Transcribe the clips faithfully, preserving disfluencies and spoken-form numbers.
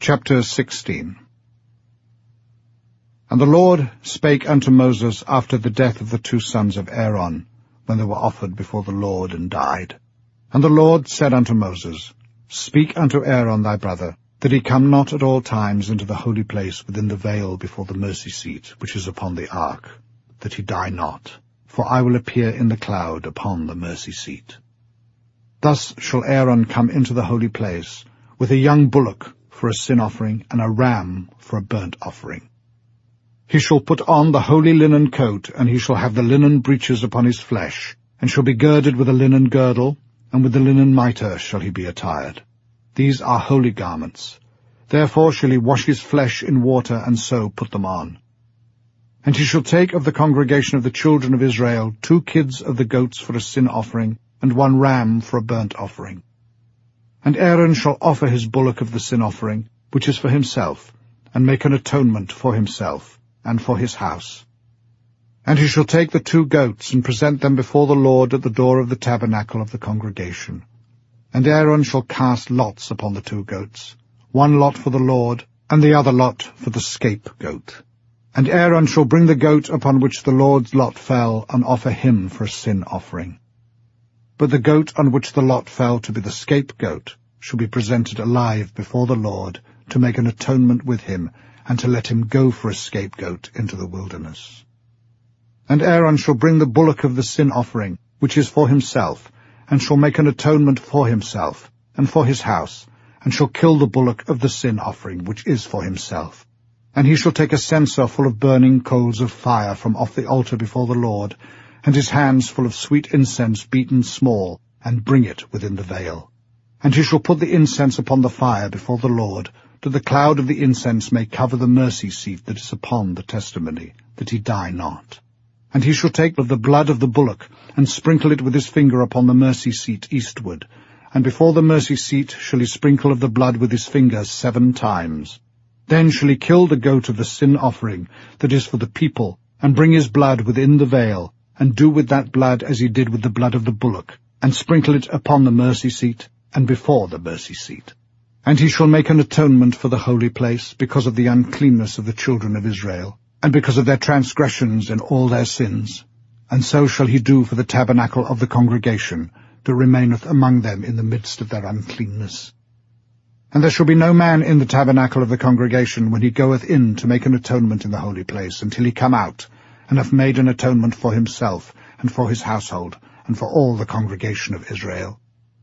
Chapter sixteen. And the Lord spake unto Moses after the death of the two sons of Aaron, when they were offered before the Lord, and died. And the Lord said unto Moses, Speak unto Aaron thy brother, that he come not at all times into the holy place within the veil before the mercy seat, which is upon the ark, that he die not, for I will appear in the cloud upon the mercy seat. Thus shall Aaron come into the holy place, with a young bullock for a sin offering, and a ram for a burnt offering. He shall put on the holy linen coat, and he shall have the linen breeches upon his flesh, and shall be girded with a linen girdle, and with the linen mitre shall he be attired. These are holy garments. Therefore shall he wash his flesh in water, and so put them on. And he shall take of the congregation of the children of Israel two kids of the goats for a sin offering, and one ram for a burnt offering. And Aaron shall offer his bullock of the sin offering, which is for himself, and make an atonement for himself, and for his house. And he shall take the two goats, and present them before the Lord at the door of the tabernacle of the congregation. And Aaron shall cast lots upon the two goats, one lot for the Lord, and the other lot for the scapegoat. And Aaron shall bring the goat upon which the Lord's lot fell, and offer him for a sin offering. But the goat on which the lot fell to be the scapegoat shall be presented alive before the Lord, to make an atonement with him, and to let him go for a scapegoat into the wilderness. And Aaron shall bring the bullock of the sin offering, which is for himself, and shall make an atonement for himself, and for his house, and shall kill the bullock of the sin offering, which is for himself. And he shall take a censer full of burning coals of fire from off the altar before the Lord, and his hands full of sweet incense beaten small, and bring it within the veil. And he shall put the incense upon the fire before the Lord, that the cloud of the incense may cover the mercy seat that is upon the testimony, that he die not. And he shall take of the blood of the bullock, and sprinkle it with his finger upon the mercy seat eastward, and before the mercy seat shall he sprinkle of the blood with his finger seven times. Then shall he kill the goat of the sin offering, that is for the people, and bring his blood within the veil, and do with that blood as he did with the blood of the bullock, and sprinkle it upon the mercy seat, and before the mercy seat. And he shall make an atonement for the holy place, because of the uncleanness of the children of Israel, and because of their transgressions and all their sins. And so shall he do for the tabernacle of the congregation, that remaineth among them in the midst of their uncleanness. And there shall be no man in the tabernacle of the congregation when he goeth in to make an atonement in the holy place, until he come out, and hath made an atonement for himself, and for his household, and for all the congregation of Israel.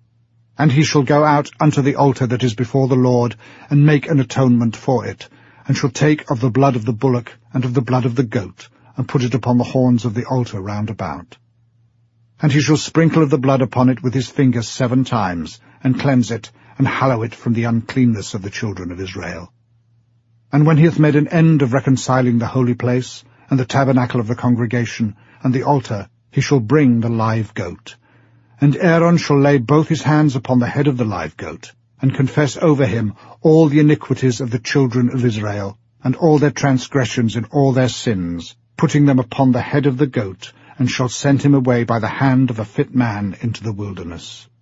And he shall go out unto the altar that is before the Lord, and make an atonement for it, and shall take of the blood of the bullock, and of the blood of the goat, and put it upon the horns of the altar round about. And he shall sprinkle of the blood upon it with his finger seven times, and cleanse it, and hallow it from the uncleanness of the children of Israel. And when he hath made an end of reconciling the holy place, and the tabernacle of the congregation, and the altar, he shall bring the live goat. And Aaron shall lay both his hands upon the head of the live goat, and confess over him all the iniquities of the children of Israel, and all their transgressions and all their sins, putting them upon the head of the goat, and shall send him away by the hand of a fit man into the wilderness.